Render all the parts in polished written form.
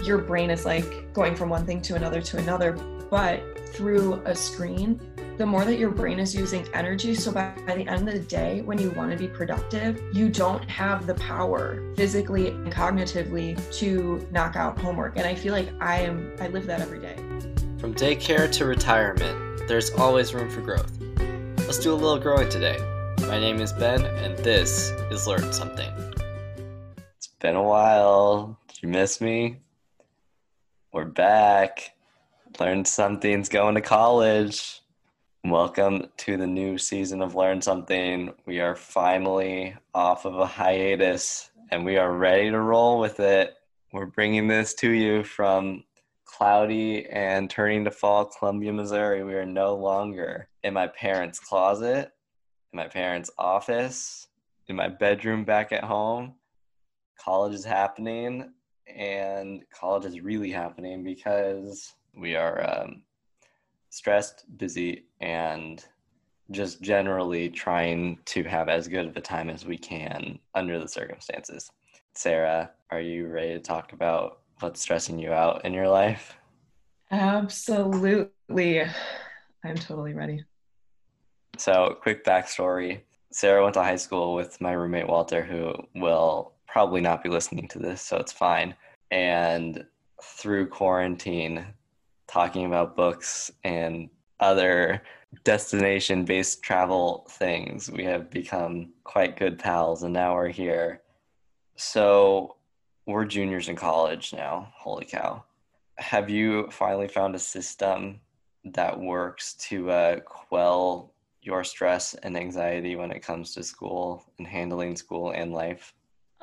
your brain is like going from one thing to another, but through a screen, the more that your brain is using energy, so by the end of the day, when you want to be productive, you don't have the power physically and cognitively to knock out homework. And I feel like I live that every day. From daycare to retirement, there's always room for growth. Let's do a little growing today. My name is Ben, and this is Learn Something. It's been a while. Did you miss me? We're back. Learn Something's going to college. Welcome to the new season of Learn Something. We are finally off of a hiatus, and we are ready to roll with it. We're bringing this to you from cloudy and turning to fall Columbia, Missouri. We are no longer in my parents' closet, in my parents' office, in my bedroom back at home. College is happening, and college is really happening because we are stressed, busy, and just generally trying to have as good of a time as we can under the circumstances. Sarah, are you ready to talk about what's stressing you out in your life? Absolutely. I'm totally ready. So, quick backstory. Sarah went to high school with my roommate Walter, who will probably not be listening to this, so it's fine. And through quarantine, talking about books and other destination-based travel things, we have become quite good pals, and now we're here. So we're juniors in college now. Holy cow. Have you finally found a system that works to quell your stress and anxiety when it comes to school and handling school and life?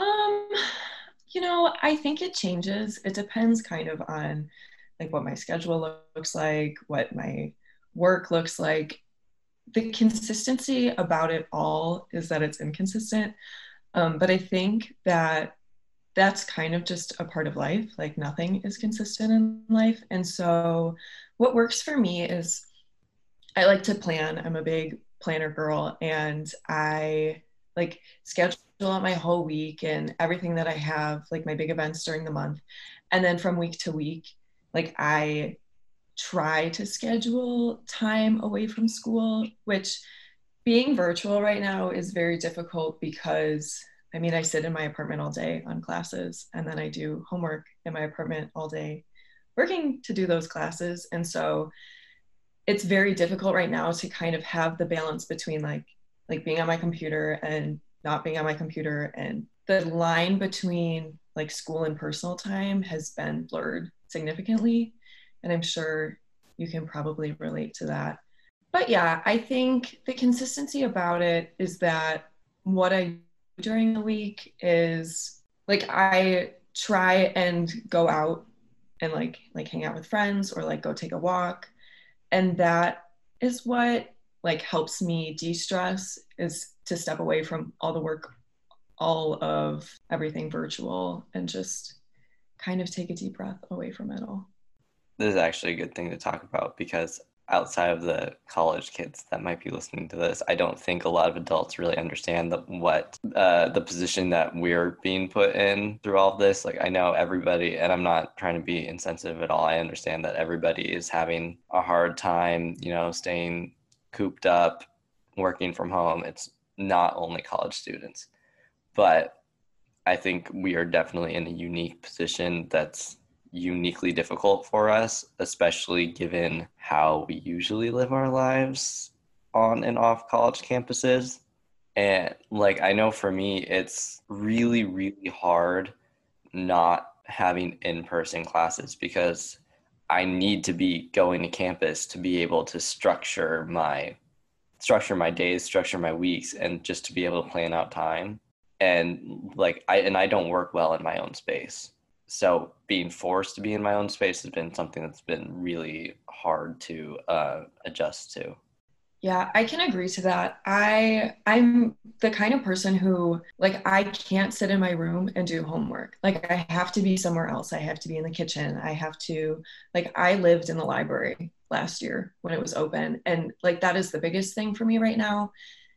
I think it changes. It depends kind of on like what my schedule looks like, what my work looks like. The consistency about it all is that it's inconsistent. But I think that that's kind of just a part of life. Like nothing is consistent in life. And so what works for me is I like to plan. I'm a big planner girl, and I like schedule out my whole week and everything that I have, like my big events during the month. And then from week to week, like I try to schedule time away from school, which being virtual right now is very difficult because I sit in my apartment all day on classes, and then I do homework in my apartment all day working to do those classes. And so it's very difficult right now to kind of have the balance between like being on my computer and not being on my computer, and the line between like school and personal time has been blurred significantly, and I'm sure you can probably relate to that. But yeah, I think the consistency about it is that what I do during the week is like I try and go out and like hang out with friends or like go take a walk, and that is what like helps me de-stress, is to step away from all the work, all of everything virtual, and just kind of take a deep breath away from it all. This is actually a good thing to talk about because outside of the college kids that might be listening to this, I don't think a lot of adults really understand the position that we're being put in through all of this. Like I know everybody, and I'm not trying to be insensitive at all. I understand that everybody is having a hard time, staying cooped up, working from home. It's not only college students, but I think we are definitely in a unique position that's uniquely difficult for us, especially given how we usually live our lives on and off college campuses. And like, I know for me, it's really, really hard not having in-person classes because I need to be going to campus to be able to structure my days, structure my weeks, and just to be able to plan out time. And like, I don't work well in my own space. So being forced to be in my own space has been something that's been really hard to adjust to. Yeah, I can agree to that. I'm the kind of person who like I can't sit in my room and do homework. Like I have to be somewhere else. I have to be in the kitchen. I have to like I lived in the library last year when it was open, and like that is the biggest thing for me right now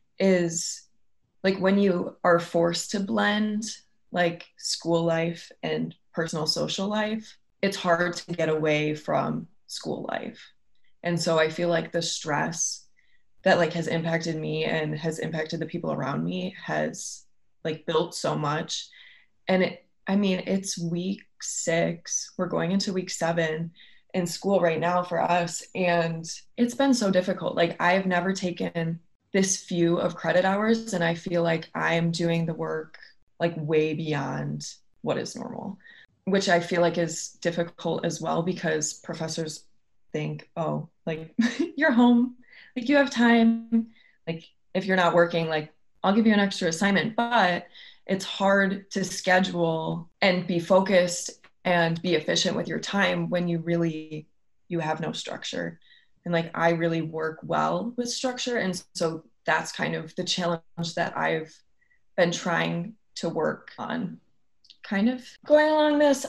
is like when you are forced to blend like school life and personal social life, it's hard to get away from school life. And so I feel like the stress that like has impacted me and has impacted the people around me has like built so much. And I mean, it's week 6. We're going into week 7 in school right now for us. And it's been so difficult. Like, I've never taken this few of credit hours, and I feel like I'm doing the work like way beyond what is normal, which I feel like is difficult as well because professors think, oh, like you're home, like you have time, like if you're not working, like I'll give you an extra assignment. But it's hard to schedule and be focused and be efficient with your time when you have no structure. And like I really work well with structure, and so that's kind of the challenge that I've been trying to work on. Kind of going along this,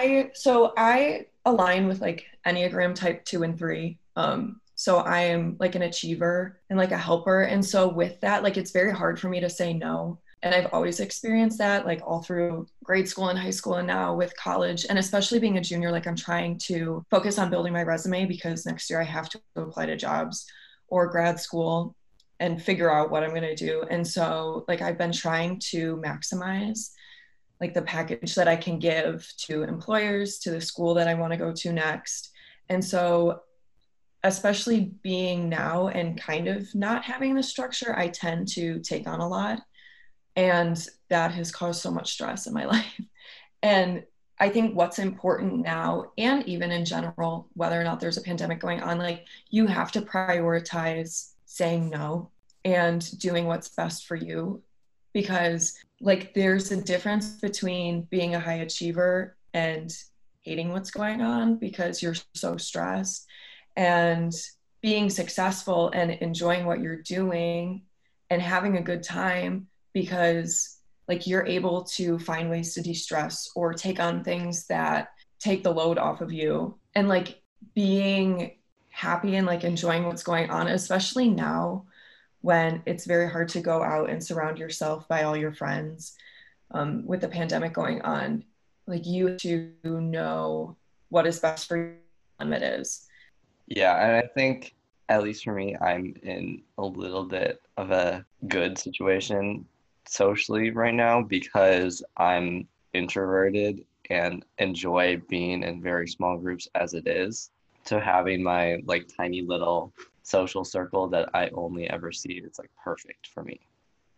I align with like Enneagram type 2 and 3. So I am like an achiever and like a helper. And so with that, like it's very hard for me to say no. And I've always experienced that, like all through grade school and high school and now with college. And especially being a junior, like I'm trying to focus on building my resume because next year I have to apply to jobs or grad school and figure out what I'm going to do. And so like I've been trying to maximize like the package that I can give to employers, to the school that I want to go to next. And so, especially being now and kind of not having the structure, I tend to take on a lot. And that has caused so much stress in my life. And I think what's important now, and even in general, whether or not there's a pandemic going on, like you have to prioritize saying no and doing what's best for you. Because like there's a difference between being a high achiever and hating what's going on because you're so stressed, and being successful and enjoying what you're doing and having a good time because like you're able to find ways to de-stress or take on things that take the load off of you, and like being happy and like enjoying what's going on, especially now when it's very hard to go out and surround yourself by all your friends. With the pandemic going on, like you have to know what is best for you and it is. Yeah, and I think, at least for me, I'm in a little bit of a good situation socially right now because I'm introverted and enjoy being in very small groups as it is. So having my like tiny little social circle that I only ever see, it's like perfect for me.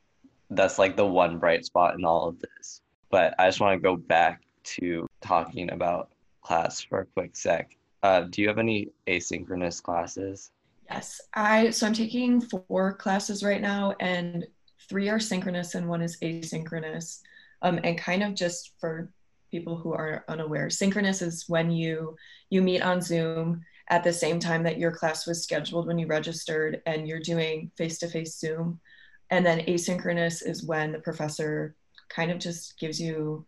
That's like the one bright spot in all of this. But I just want to go back to talking about class for a quick sec. Do you have any asynchronous classes? Yes, so I'm taking 4 classes right now, and 3 are synchronous and 1 is asynchronous. And kind of just for people who are unaware, synchronous is when you meet on Zoom at the same time that your class was scheduled when you registered, and you're doing face-to-face Zoom. And then asynchronous is when the professor kind of just gives you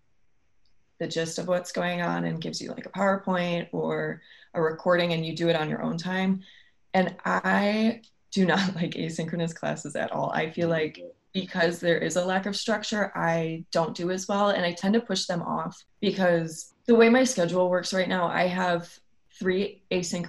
the gist of what's going on and gives you like a PowerPoint or a recording, and you do it on your own time. And I do not like asynchronous classes at all. I feel like because there is a lack of structure, I don't do as well. And I tend to push them off because the way my schedule works right now, I have 3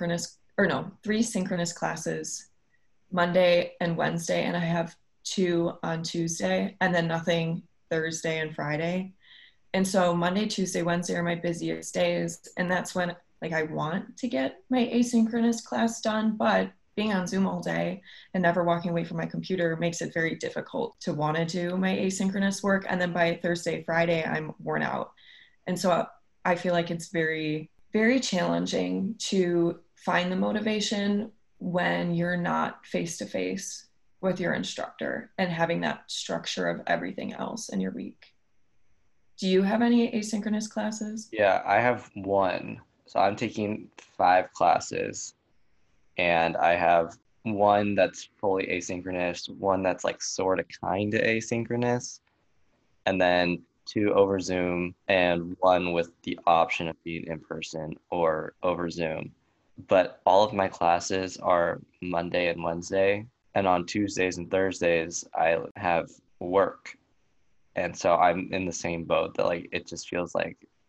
synchronous classes Monday and Wednesday, and I have 2 on Tuesday, and then nothing Thursday and Friday. And so Monday, Tuesday, Wednesday are my busiest days. And that's when like I want to get my asynchronous class done, but being on Zoom all day and never walking away from my computer makes it very difficult to want to do my asynchronous work. And then by Thursday, Friday, I'm worn out. And so I feel like it's very, very challenging to find the motivation when you're not face to face with your instructor and having that structure of everything else in your week. Do you have any asynchronous classes? Yeah, I have one. So I'm taking 5 classes, and I have one that's fully asynchronous, one that's like sort of kind of asynchronous, and then 2 over Zoom, and one with the option of being in person or over Zoom. But all of my classes are Monday and Wednesday, and on Tuesdays and Thursdays, I have work. And so I'm in the same boat that like it just feels like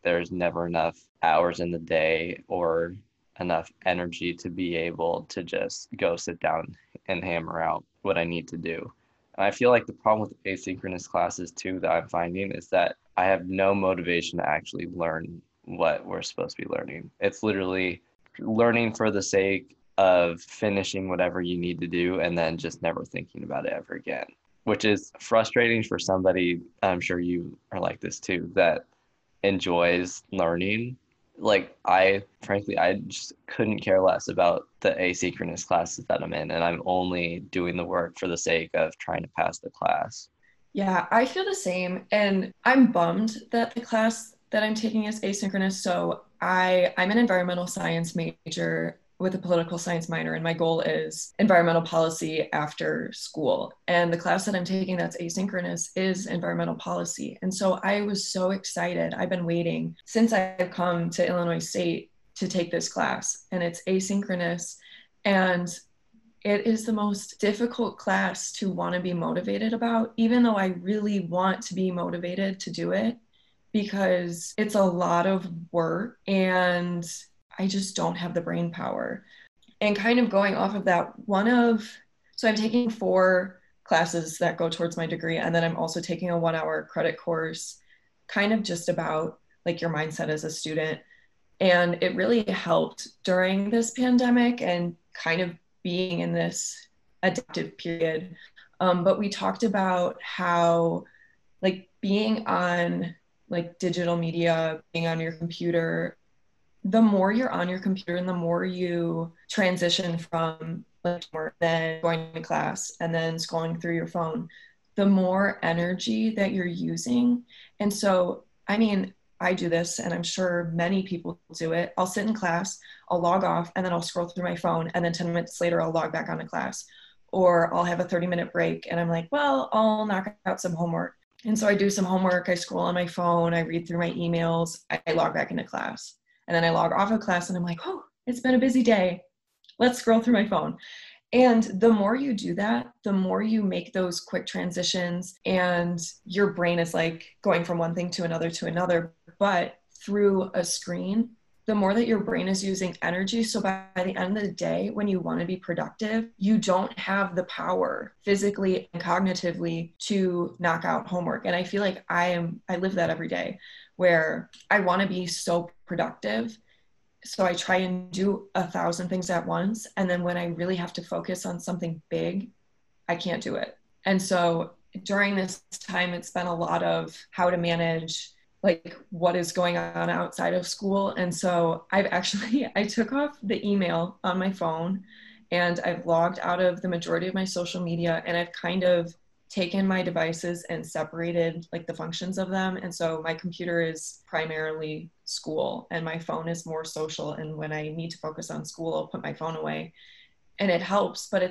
there's never enough hours in the day or enough energy to be able to just go sit down and hammer out what I need to do. And I feel like the problem with asynchronous classes too that I'm finding is that I have no motivation to actually learn what we're supposed to be learning. It's literally learning for the sake of finishing whatever you need to do and then just never thinking about it ever again, which is frustrating for somebody, I'm sure you are like this too, that enjoys learning. Like I frankly I just couldn't care less about the asynchronous classes that I'm in, and I'm only doing the work for the sake of trying to pass the class. Yeah, I feel the same. And I'm bummed that the class that I'm taking is asynchronous. So I'm an environmental science major with a political science minor, and my goal is environmental policy after school. And the class that I'm taking that's asynchronous is environmental policy. And so I was so excited. I've been waiting since I've come to Illinois State to take this class, and it's asynchronous. And it is the most difficult class to want to be motivated about, even though I really want to be motivated to do it, because it's a lot of work and I just don't have the brain power. And kind of going off of that, so I'm taking 4 classes that go towards my degree. And then I'm also taking a 1-hour credit course, kind of just about like your mindset as a student. And it really helped during this pandemic and kind of being in this adaptive period. But we talked about how like being on like digital media, being on your computer, the more you're on your computer and the more you transition from like then going to class and then scrolling through your phone, the more energy that you're using. And so, I mean, I do this and I'm sure many people do it. I'll sit in class, I'll log off, and then I'll scroll through my phone. And then 10 minutes later, I'll log back onto class. Or I'll have a 30-minute break and I'm like, well, I'll knock out some homework. And so I do some homework, I scroll on my phone, I read through my emails, I log back into class. And then I log off of class and I'm like, oh, it's been a busy day. Let's scroll through my phone. And the more you do that, the more you make those quick transitions and your brain is like going from one thing to another. But through a screen, the more that your brain is using energy. So by the end of the day, when you want to be productive, you don't have the power physically and cognitively to knock out homework. And I feel like I live that every day where I want to be so productive. So I try and do 1,000 things at once. And then when I really have to focus on something big, I can't do it. And so during this time, it's been a lot of how to manage like what is going on outside of school. And so I took off the email on my phone and I've logged out of the majority of my social media, and I've kind of taken my devices and separated like the functions of them. And so my computer is primarily school and my phone is more social. And when I need to focus on school, I'll put my phone away, and it helps, but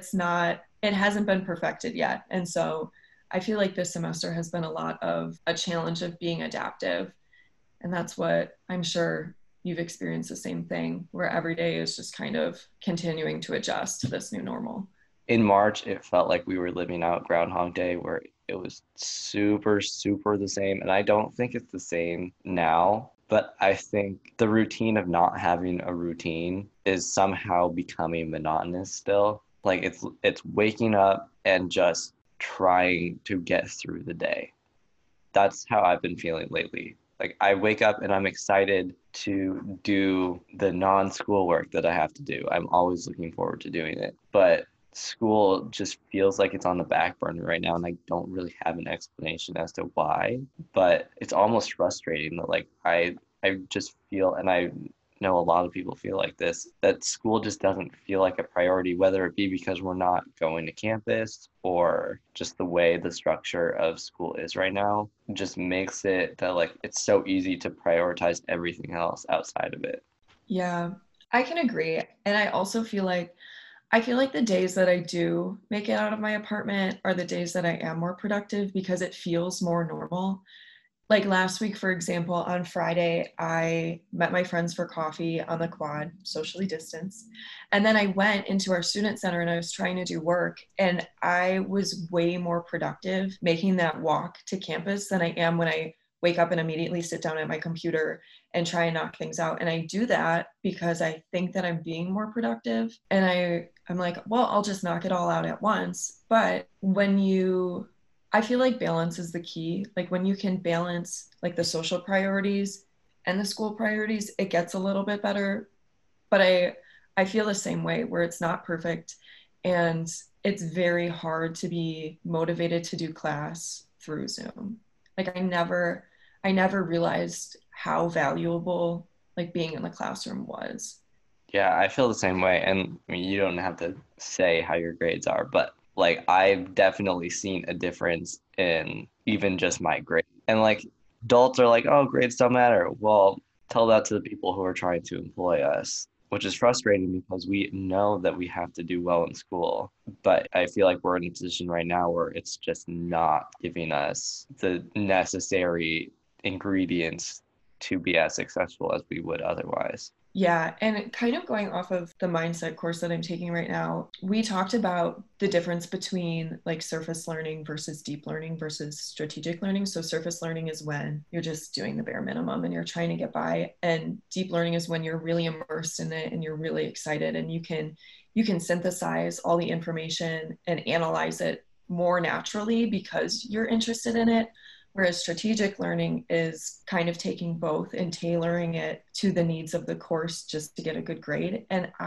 it hasn't been perfected yet. And so I feel like this semester has been a lot of a challenge of being adaptive. And that's what I'm sure you've experienced the same thing, where every day is just kind of continuing to adjust to this new normal. In March, it felt like we were living out Groundhog Day, where it was super, super the same. And I don't think it's the same now, but I think the routine of not having a routine is somehow becoming monotonous still. Like it's waking up and just trying to get through the day. That's how I've been feeling lately. Like I wake up and I'm excited to do the non-school work that I have to do. I'm always looking forward to doing it. But school just feels like it's on the back burner right now, and I don't really have an explanation as to why. But it's almost frustrating that like I just feel, and I know a lot of people feel like this, that school just doesn't feel like a priority, whether it be because we're not going to campus or just the way the structure of school is right now just makes it that like it's so easy to prioritize everything else outside of it. Yeah, I can agree. And I feel like the days that I do make it out of my apartment are the days that I am more productive because it feels more normal. Like last week, for example, on Friday, I met my friends for coffee on the quad, socially distanced. And then I went into our student center and I was trying to do work. And I was way more productive making that walk to campus than I am when I wake up and immediately sit down at my computer and try and knock things out. And I do that because I think that I'm being more productive. And I'm like, well, I'll just knock it all out at once. But I feel like balance is the key. Like when you can balance like the social priorities and the school priorities, it gets a little bit better. But I feel the same way where it's not perfect and it's very hard to be motivated to do class through Zoom. Like I never realized how valuable like being in the classroom was. Yeah, I feel the same way. And I mean, you don't have to say how your grades are, but like I've definitely seen a difference in even just my grade. And like adults are like, oh, grades don't matter. Well, tell that to the people who are trying to employ us, which is frustrating because we know that we have to do well in school. But I feel like we're in a position right now where it's just not giving us the necessary ingredients to be as successful as we would otherwise. Yeah, and kind of going off of the mindset course that I'm taking right now, we talked about the difference between like surface learning versus deep learning versus strategic learning. So surface learning is when you're just doing the bare minimum and you're trying to get by, and deep learning is when you're really immersed in it and you're really excited and you can synthesize all the information and analyze it more naturally because you're interested in it. Whereas strategic learning is kind of taking both and tailoring it to the needs of the course just to get a good grade.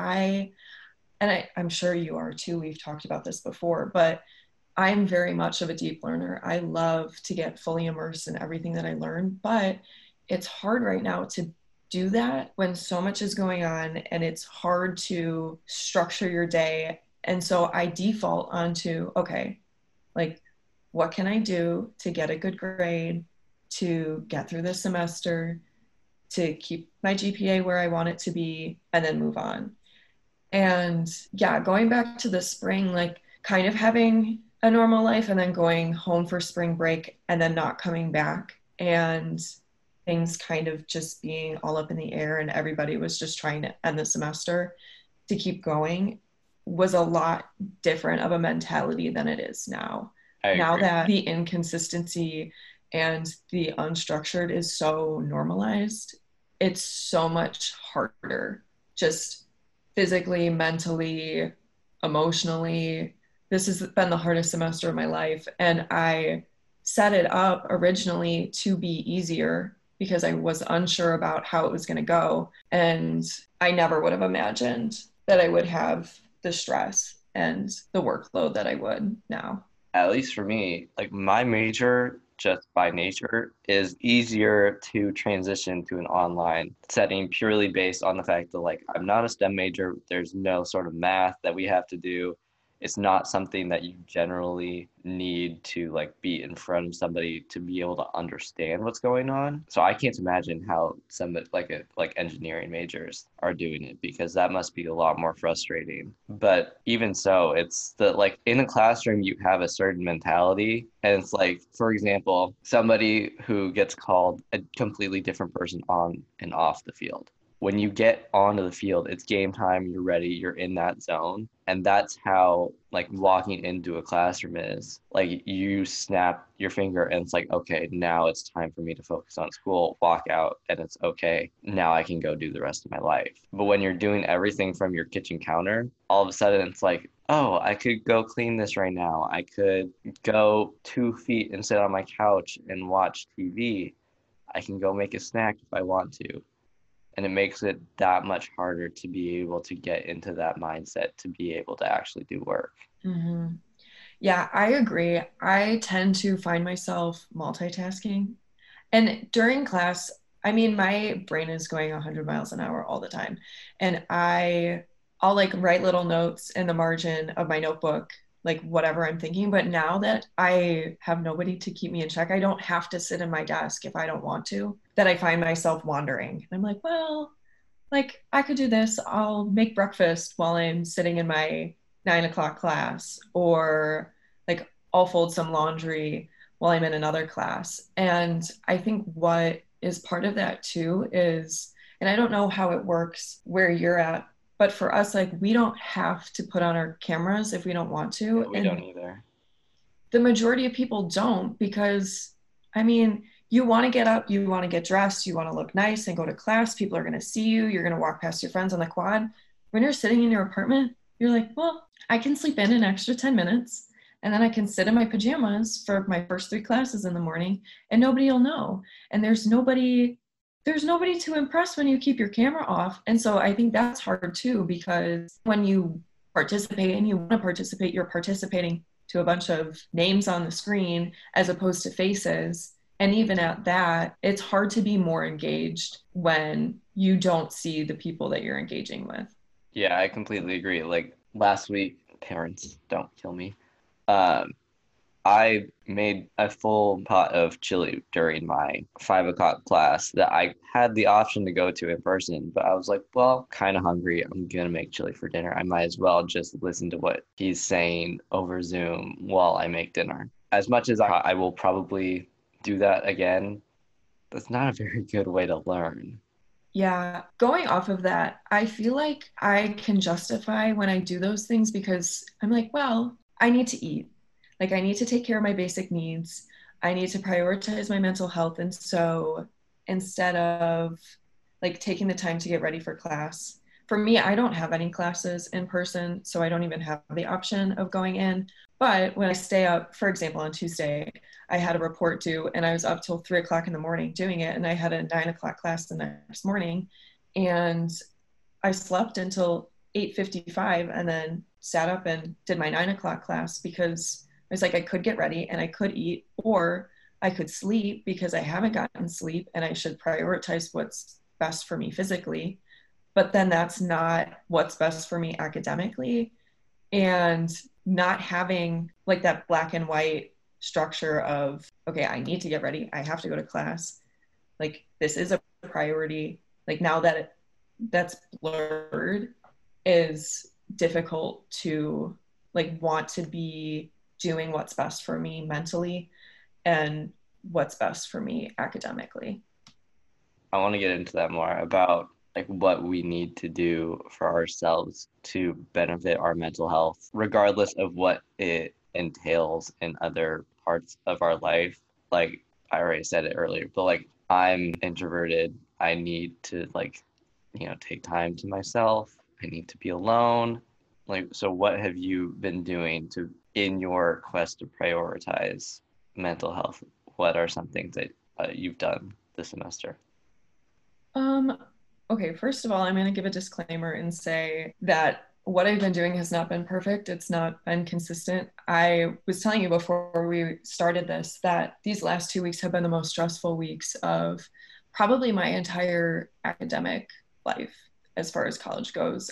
I'm sure you are too. We've talked about this before, but I'm very much of a deep learner. I love to get fully immersed in everything that I learn, but it's hard right now to do that when so much is going on and it's hard to structure your day. And so I default onto, okay, like what can I do to get a good grade, to get through this semester, to keep my GPA where I want it to be, and then move on. And yeah, going back to the spring, like kind of having a normal life and then going home for spring break and then not coming back and things kind of just being all up in the air and everybody was just trying to end the semester to keep going was a lot different of a mentality than it is now. I Now agree. that the inconsistency and the unstructured is so normalized, it's so much harder just physically, mentally, emotionally. This has been the hardest semester of my life. And I set it up originally to be easier because I was unsure about how it was going to go. And I never would have imagined that I would have the stress and the workload that I would now. At least for me, like my major just by nature is easier to transition to an online setting purely based on the fact that like I'm not a STEM major, there's no sort of math that we have to do. It's not something that you generally need to like be in front of somebody to be able to understand what's going on. So I can't imagine how some like engineering majors are doing it because that must be a lot more frustrating. But even so, it's the like in a classroom you have a certain mentality and it's like for example, somebody who gets called a completely different person on and off the field. When you get onto the field, it's game time, you're ready, you're in that zone. And that's how like walking into a classroom is. Like you snap your finger and it's like, okay, now it's time for me to focus on school, walk out, and it's okay. Now I can go do the rest of my life. But when you're doing everything from your kitchen counter, all of a sudden it's like, oh, I could go clean this right now. I could go 2 feet and sit on my couch and watch TV. I can go make a snack if I want to, and it makes it that much harder to be able to get into that mindset to be able to actually do work. Mm-hmm. Yeah, I agree. I tend to find myself multitasking. And during class, I mean, my brain is going 100 miles an hour all the time. And I'll like write little notes in the margin of my notebook, like whatever I'm thinking. But now that I have nobody to keep me in check, I don't have to sit in my desk if I don't want to, that I find myself wandering. I'm like, well, like I could do this. I'll make breakfast while I'm sitting in my 9 o'clock class, or like I'll fold some laundry while I'm in another class. And I think what is part of that too is, and I don't know how it works where you're at, but for us, like we don't have to put on our cameras if we don't want Yeah, to. we don't And either. the majority of people don't because, I mean, you want to get up, you want to get dressed, you want to look nice and go to class. People are going to see you. You're going to walk past your friends on the quad. When you're sitting in your apartment, you're like, well, I can sleep in an extra 10 minutes and then I can sit in my pajamas for my first 3 classes in the morning and nobody will know. And there's nobody to impress when you keep your camera off. And so I think that's hard too, because when you participate and you want to participate, you're participating to a bunch of names on the screen as opposed to faces. And even at that, it's hard to be more engaged when you don't see the people that you're engaging with. Yeah, I completely agree. Like last week, parents, don't kill me. Um, I made a full pot of chili during my 5 o'clock class that I had the option to go to in person, but I was like, well, kind of hungry. I'm gonna make chili for dinner. I might as well just listen to what he's saying over Zoom while I make dinner. As much as I will probably do that again, that's not a very good way to learn. Yeah, going off of that, I feel like I can justify when I do those things because I'm like, well, I need to eat. Like, I need to take care of my basic needs. I need to prioritize my mental health. And so instead of like taking the time to get ready for class, for me, I don't have any classes in person, so I don't even have the option of going in. But when I stay up, for example, on Tuesday, I had a report due and I was up till 3 o'clock in the morning doing it. And I had a 9 o'clock class the next morning. And I slept until 8:55 and then sat up and did my 9 o'clock class because I was like, I could get ready and I could eat, or I could sleep because I haven't gotten sleep and I should prioritize what's best for me physically. But then that's not what's best for me academically. And not having like that black and white structure of, okay, I need to get ready, I have to go to class, like this is a priority, like now that that's blurred, is difficult to like want to be doing what's best for me mentally and what's best for me academically. I want to get into that more about like what we need to do for ourselves to benefit our mental health, regardless of what it entails in other parts of our life. Like I already said it earlier, but like I'm introverted. I need to like, take time to myself. I need to be alone. Like, so what have you been doing to in your quest to prioritize mental health? What are some things that you've done this semester? Um, okay, first of all, I'm going to give a disclaimer and say that what I've been doing has not been perfect. It's not been consistent. I was telling you before we started this that these last 2 weeks have been the most stressful weeks of probably my entire academic life as far as college goes.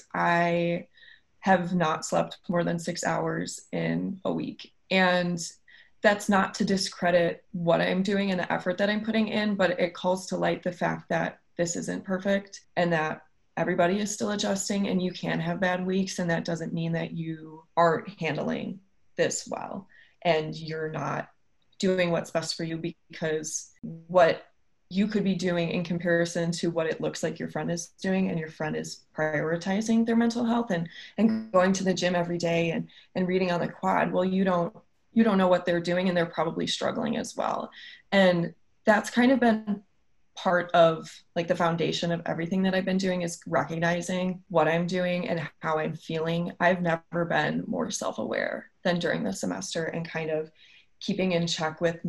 I have not slept more than 6 hours in a week. And that's not to discredit what I'm doing and the effort that I'm putting in, but it calls to light the fact that this isn't perfect and that everybody is still adjusting and you can have bad weeks. And that doesn't mean that you aren't handling this well and you're not doing what's best for you, because what you could be doing in comparison to what it looks like your friend is doing, and your friend is prioritizing their mental health and going to the gym every day and reading on the quad. Well, you don't know what they're doing and they're probably struggling as well. And that's kind of been part of like the foundation of everything that I've been doing, is recognizing what I'm doing and how I'm feeling. I've never been more self-aware than during the semester, and kind of keeping in check with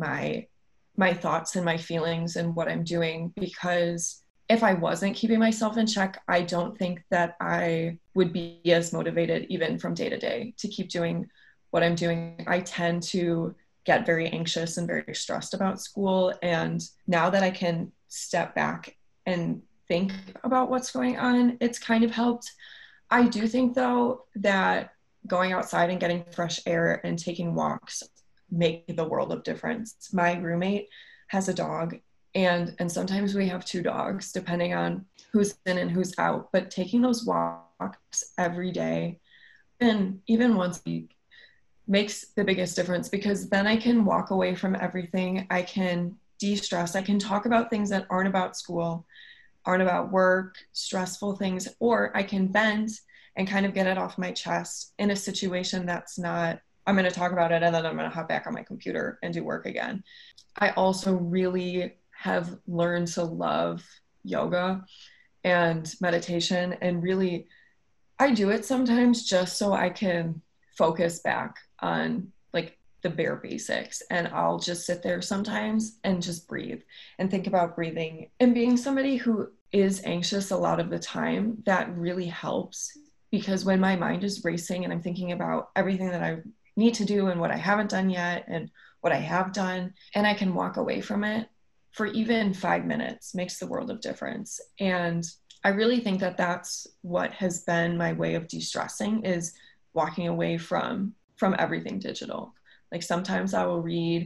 my thoughts and my feelings and what I'm doing, because if I wasn't keeping myself in check, I don't think that I would be as motivated even from day to day to keep doing what I'm doing. I tend to get very anxious and very stressed about school. And now that I can step back and think about what's going on, it's kind of helped. I do think though that going outside and getting fresh air and taking walks make the world of difference. My roommate has a dog, and sometimes we have 2 dogs depending on who's in and who's out. But taking those walks every day, and even once a week, makes the biggest difference, because then I can walk away from everything. I can de-stress. I can talk about things that aren't about school, aren't about work, stressful things, or I can vent and kind of get it off my chest in a situation that's not, I'm going to talk about it and then I'm going to hop back on my computer and do work again. I also really have learned to love yoga and meditation. And really, I do it sometimes just so I can focus back on like the bare basics. And I'll just sit there sometimes and just breathe and think about breathing. And being somebody who is anxious a lot of the time, that really helps, because when my mind is racing and I'm thinking about everything that I need to do and what I haven't done yet and what I have done, and I can walk away from it for even 5 minutes, makes the world of difference. And I really think that that's what has been my way of de-stressing, is walking away from everything digital. Like sometimes I will read,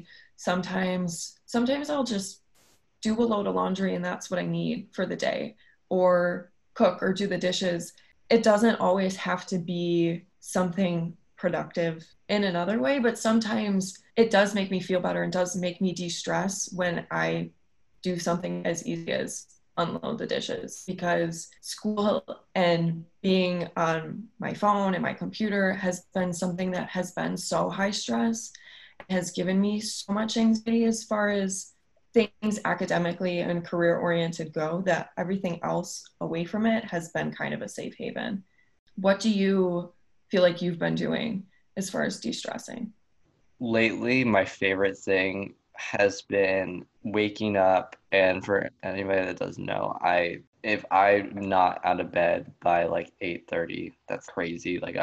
sometimes I'll just do a load of laundry and that's what I need for the day, or cook or do the dishes. It doesn't always have to be something productive in another way, but sometimes it does make me feel better and does make me de-stress when I do something as easy as unload the dishes, because school and being on my phone and my computer has been something that has been so high stress, has given me so much anxiety as far as things academically and career oriented go, that everything else away from it has been kind of a safe haven. What do you feel like you've been doing as far as de-stressing? Lately, my favorite thing has been waking up, and for anybody that doesn't know, if I'm not out of bed by like 8:30, that's crazy. Like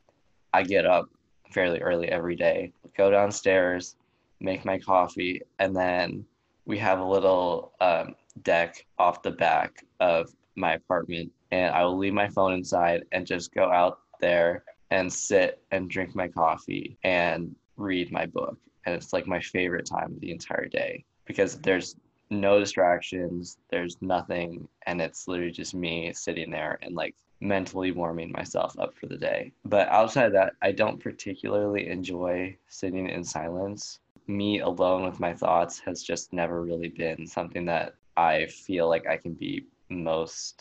I get up fairly early every day, go downstairs, make my coffee, and then we have a little deck off the back of my apartment, and I will leave my phone inside and just go out there and sit and drink my coffee and read my book. And it's like my favorite time of the entire day because there's no distractions, there's nothing, and it's literally just me sitting there and like mentally warming myself up for the day. But outside of that, I don't particularly enjoy sitting in silence. Me alone with my thoughts has just never really been something that I feel like I can be most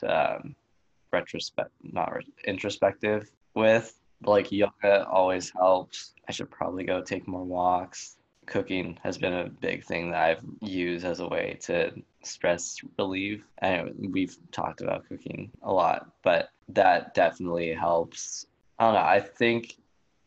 not introspective with. Like yoga always helps. I should probably go take more walks. Cooking has been a big thing that I've used as a way to stress relieve. And we've talked about cooking a lot, but that definitely helps. I don't know. I think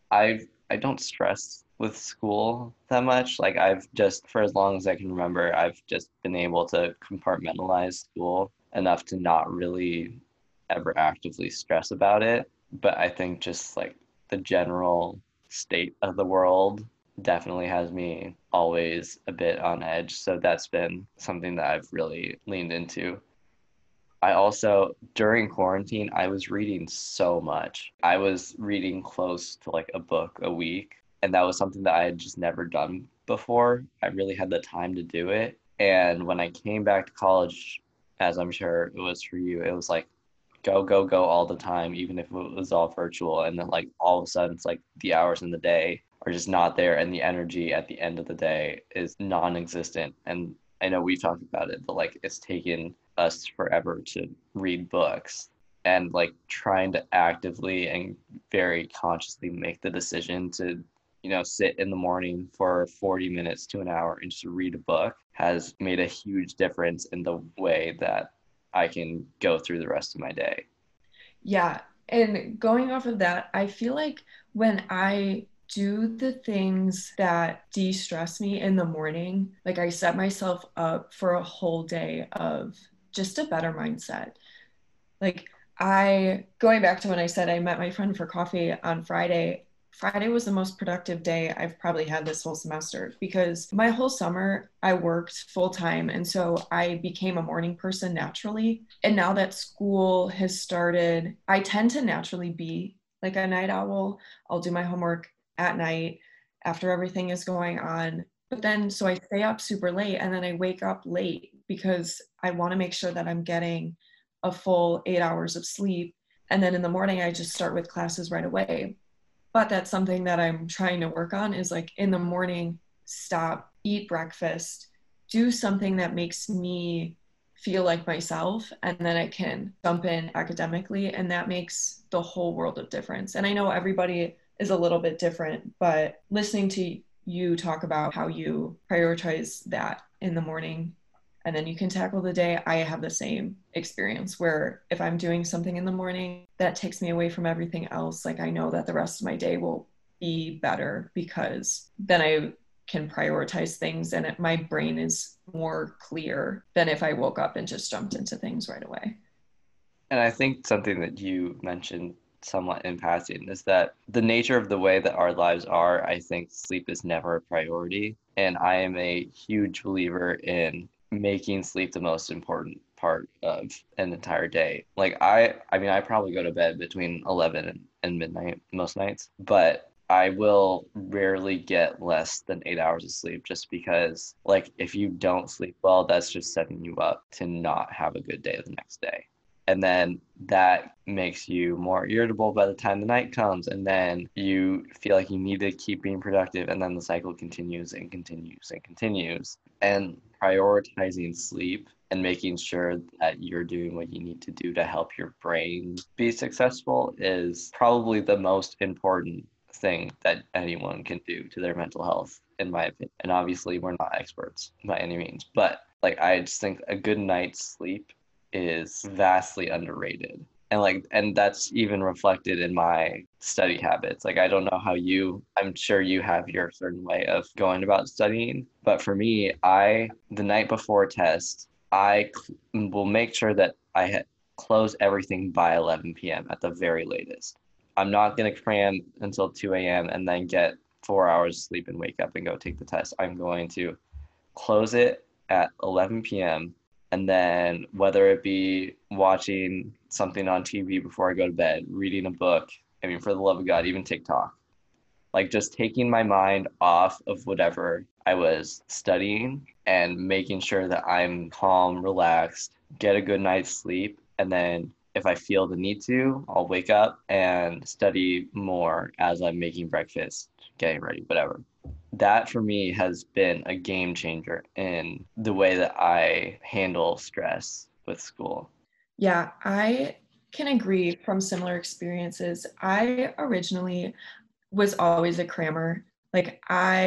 I don't stress with school that much. Like I've just, for as long as I can remember, I've just been able to compartmentalize school enough to not really ever actively stress about it. But I think just like the general state of the world definitely has me always a bit on edge. So that's been something that I've really leaned into. I also, during quarantine, I was reading so much. I was reading close to like a book a week, and that was something that I had just never done before. I really had the time to do it. And when I came back to college, as I'm sure it was for you, it was like go, go, go all the time, even if it was all virtual. And then like all of a sudden it's like the hours in the day are just not there and the energy at the end of the day is non-existent. And I know we've talked about it, but like it's taken us forever to read books, and like trying to actively and very consciously make the decision to sit in the morning for 40 minutes to an hour and just read a book has made a huge difference in the way that I can go through the rest of my day. Yeah. And going off of that, I feel like when I do the things that de-stress me in the morning, like I set myself up for a whole day of just a better mindset. Like going back to when I said I met my friend for coffee on Friday, Friday was the most productive day I've probably had this whole semester, because my whole summer I worked full time. And so I became a morning person naturally. And now that school has started, I tend to naturally be like a night owl. I'll do my homework at night after everything is going on. But then, so I stay up super late and then I wake up late because I want to make sure that I'm getting a full 8 hours of sleep. And then in the morning, I just start with classes right away. But that's something that I'm trying to work on, is like in the morning, stop, eat breakfast, do something that makes me feel like myself, and then I can jump in academically. And that makes the whole world of difference. And I know everybody is a little bit different, but listening to you talk about how you prioritize that in the morning and then you can tackle the day. I have the same experience where if I'm doing something in the morning that takes me away from everything else, like I know that the rest of my day will be better because then I can prioritize things and my brain is more clear than if I woke up and just jumped into things right away. And I think something that you mentioned somewhat in passing is that the nature of the way that our lives are, I think sleep is never a priority. And I am a huge believer in making sleep the most important part of an entire day. Like I mean, I probably go to bed between 11 and midnight most nights, but I will rarely get less than 8 hours of sleep just because, like, if you don't sleep well, that's just setting you up to not have a good day the next day. And then that makes you more irritable by the time the night comes, and then you feel like you need to keep being productive, and then the cycle continues and continues and continues. And prioritizing sleep and making sure that you're doing what you need to do to help your brain be successful is probably the most important thing that anyone can do to their mental health, in my opinion. And obviously, we're not experts by any means, but like I just think a good night's sleep is vastly underrated. And that's even reflected in my study habits. Like I don't know how I'm sure you have your certain way of going about studying, but for me, I the night before a test, will make sure that close everything by 11 p.m. at the very latest. I'm not going to cram until 2 a.m. and then get 4 hours sleep and wake up and go take the test. I'm going to close it at 11 p.m. And then whether it be watching something on TV before I go to bed, reading a book, I mean, for the love of God, even TikTok, like just taking my mind off of whatever I was studying and making sure that I'm calm, relaxed, get a good night's sleep. And then if I feel the need to, I'll wake up and study more as I'm making breakfast, getting ready, whatever. That for me has been a game changer in the way that I handle stress with school. Yeah, I can agree from similar experiences. I originally was always a crammer. Like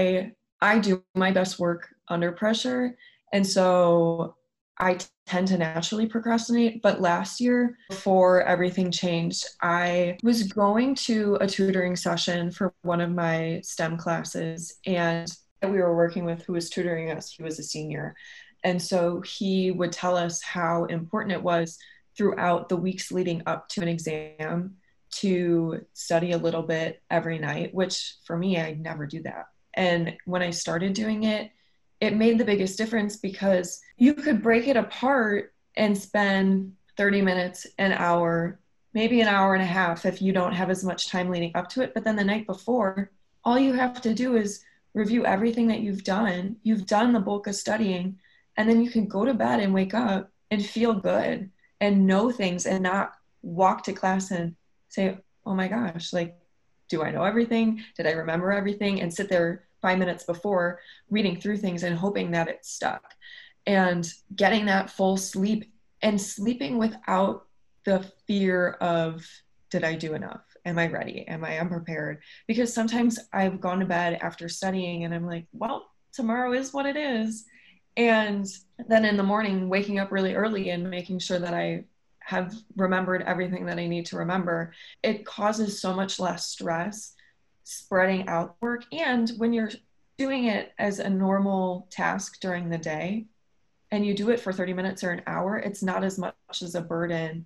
I do my best work under pressure. And so I tend to naturally procrastinate. But last year, before everything changed, I was going to a tutoring session for one of my STEM classes, and we were working with who was tutoring us. He was a senior. And so he would tell us how important it was throughout the weeks leading up to an exam to study a little bit every night, which for me, I never do that. And when I started doing it, it made the biggest difference because you could break it apart and spend 30 minutes, an hour, maybe an hour and a half if you don't have as much time leading up to it. But then the night before, all you have to do is review everything that you've done. You've done the bulk of studying, and then you can go to bed and wake up and feel good and know things and not walk to class and say, oh my gosh, like, do I know everything? Did I remember everything? And sit there 5 minutes before reading through things and hoping that it stuck. And getting that full sleep and sleeping without the fear of, did I do enough? Am I ready? Am I unprepared? Because sometimes I've gone to bed after studying and I'm like, well, tomorrow is what it is. And then in the morning, waking up really early and making sure that I have remembered everything that I need to remember, it causes so much less stress spreading out work. And when you're doing it as a normal task during the day and you do it for 30 minutes or an hour, it's not as much as a burden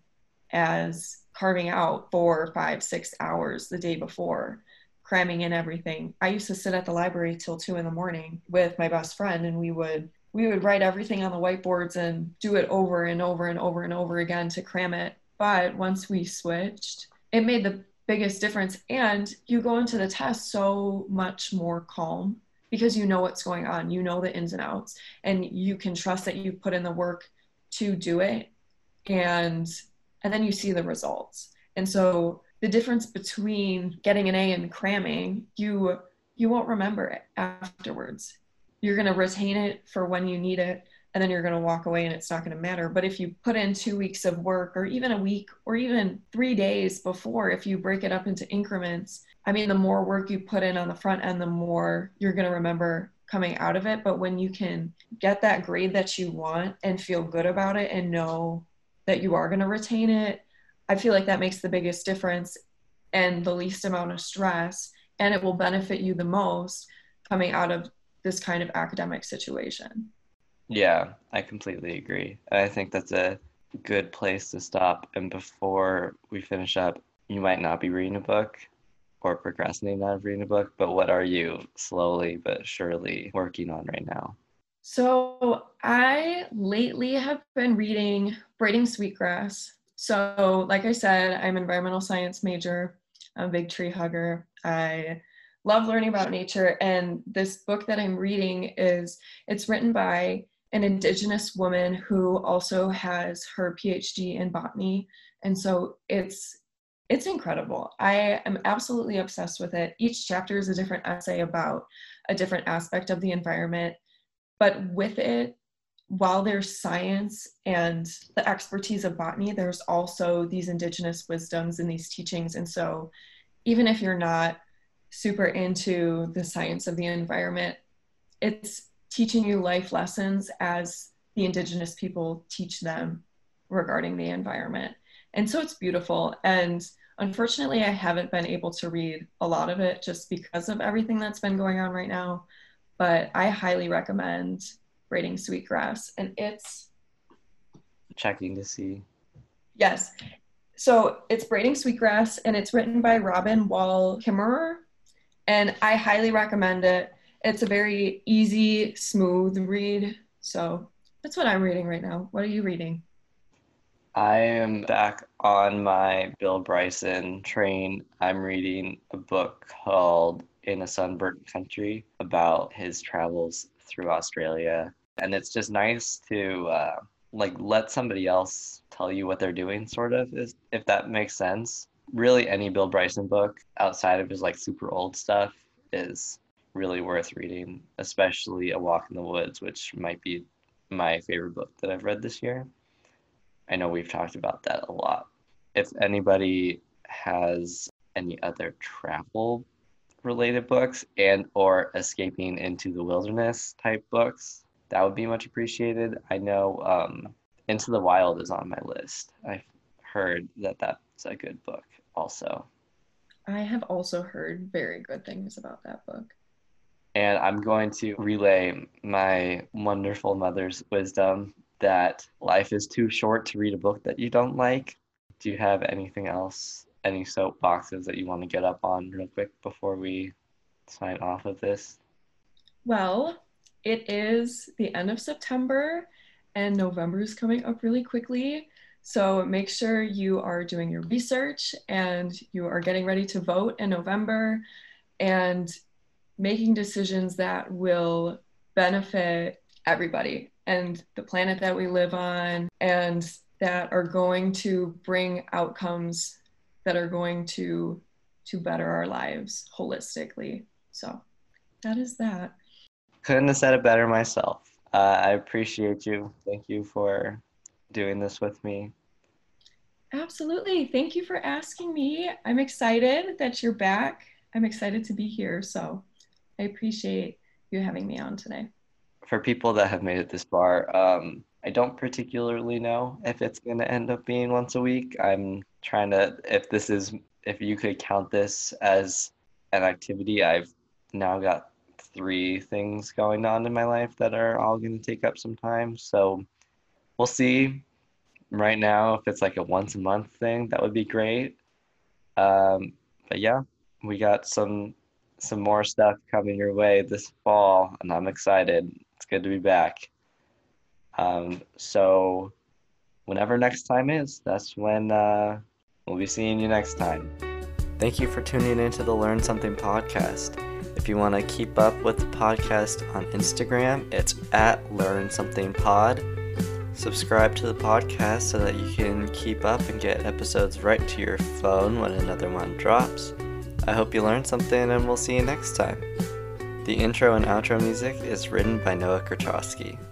as carving out 4, 5, 6 hours the day before, cramming in everything. I used to sit at the library till 2 a.m. with my best friend, and we would write everything on the whiteboards and do it over and over and over and over again to cram it. But once we switched, it made the biggest difference. And you go into the test so much more calm because you know what's going on. You know the ins and outs, and you can trust that you put in the work to do it. And then you see the results. And so the difference between getting an A and cramming, you won't remember it afterwards. You're going to retain it for when you need it, and then you're going to walk away and it's not going to matter. But if you put in 2 weeks of work, or even a week, or even 3 days before, if you break it up into increments, I mean, the more work you put in on the front end, the more you're going to remember coming out of it, but when you can get that grade that you want and feel good about it and know that you are going to retain it, I feel like that makes the biggest difference and the least amount of stress, and it will benefit you the most coming out of this kind of academic situation. Yeah, I completely agree. I think that's a good place to stop. And before we finish up, you might not be reading a book or procrastinating on reading a book, but what are you slowly but surely working on right now? So I lately have been reading Braiding Sweetgrass. So like I said, I'm an environmental science major. I'm a big tree hugger. I love learning about nature. And this book that I'm reading it's written by an Indigenous woman who also has her PhD in botany. And so it's incredible. I am absolutely obsessed with it. Each chapter is a different essay about a different aspect of the environment. But with it, while there's science and the expertise of botany, there's also these indigenous wisdoms and these teachings. And so even if you're not super into the science of the environment, it's teaching you life lessons as the indigenous people teach them regarding the environment. And so it's beautiful. And unfortunately, I haven't been able to read a lot of it just because of everything that's been going on right now. But I highly recommend Braiding Sweetgrass. And it's Checking to see. Yes. So it's Braiding Sweetgrass, and it's written by Robin Wall Kimmerer. And I highly recommend it. It's a very easy, smooth read. So that's what I'm reading right now. What are you reading? I am back on my Bill Bryson train. I'm reading a book called In a Sunburnt Country about his travels through Australia. And it's just nice to let somebody else tell you what they're doing, sort of, if that makes sense. Really, any Bill Bryson book outside of his super old stuff is really worth reading, especially A Walk in the Woods, which might be my favorite book that I've read this year. I know we've talked about that a lot. If anybody has any other travel related books and or escaping into the wilderness type books, that would be much appreciated. I know Into the Wild is on my list. I've heard that that's a good book also. I have also heard very good things about that book. And I'm going to relay my wonderful mother's wisdom that life is too short to read a book that you don't like. Do you have anything else, any soapboxes that you want to get up on real quick before we sign off of this? Well, it is the end of September and November is coming up really quickly. So make sure you are doing your research and you are getting ready to vote in November and making decisions that will benefit everybody and the planet that we live on, and that are going to bring outcomes that are going to better our lives holistically. So that is that. Couldn't have said it better myself. I appreciate you. Thank you for doing this with me. Absolutely. Thank you for asking me. I'm excited that you're back. I'm excited to be here. So I appreciate you having me on today. For people that have made it this far, I don't particularly know if it's going to end up being once a week. I'm trying to, if you could count this as an activity, I've now got 3 things going on in my life that are all going to take up some time. So we'll see. Right now, if it's like a once a month thing, that would be great. But yeah, we got some more stuff coming your way this fall, and I'm excited. It's good to be back. So whenever next time is, that's when we'll be seeing you next time. Thank you for tuning into the Learn Something podcast. If you want to keep up with the podcast on Instagram, it's @LearnSomethingPod. Subscribe to the podcast so that you can keep up and get episodes right to your phone when another one drops. I hope you learned something, and we'll see you next time. The intro and outro music is written by Noah Kurchowski.